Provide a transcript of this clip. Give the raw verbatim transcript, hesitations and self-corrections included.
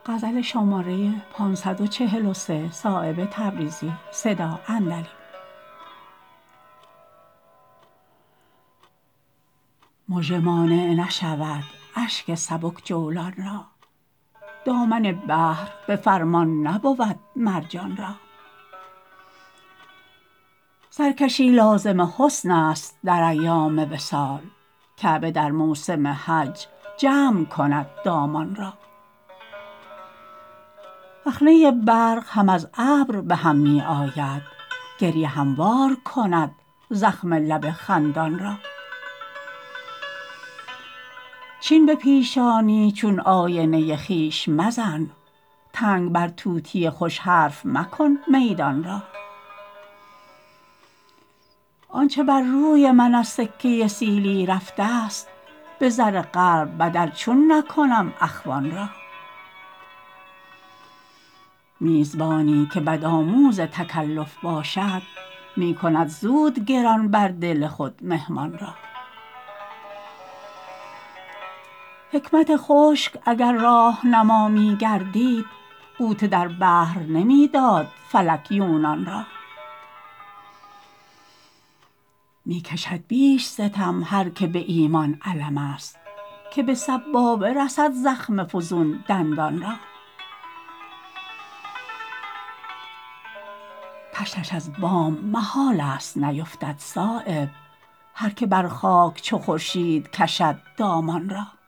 غزل شماره پانصد و چهل و سه صایب تبریزی صدا اندلی. مژه مانع نشود اشک سبک جولان را، دامن بحر به فرمان نبود مرجان را. سرکشی لازم حسن است در ایام وصال، کعبه در موسم حج جمع کند دامان را. رخنه برق هم از ابر به هم می آید، گریه هموار کند زخم لب خندان را. چین به پیشانی چون آینه خویش مزن، تنگ بر طوطی خوش حرف مکن میدان را. آنچه بر روی من از سکه سیلی رفته است، به زر قلب بدل چون نکنم اخوان را. میزبانی که بدآموز تکلف باشد، می کند زود گران بر دل خود مهمان را. حکمت خشک اگر راهنما می گردید، غوطه در بحر نمی داد فلک یونان را. می کشد بیش ستم هر که به ایمان علم است، که به سبابه رسد زخم فزون دندان را. طشتش از بام محال است نیفتد صایب، هر که بر خاک چو خورشید کشد دامان را.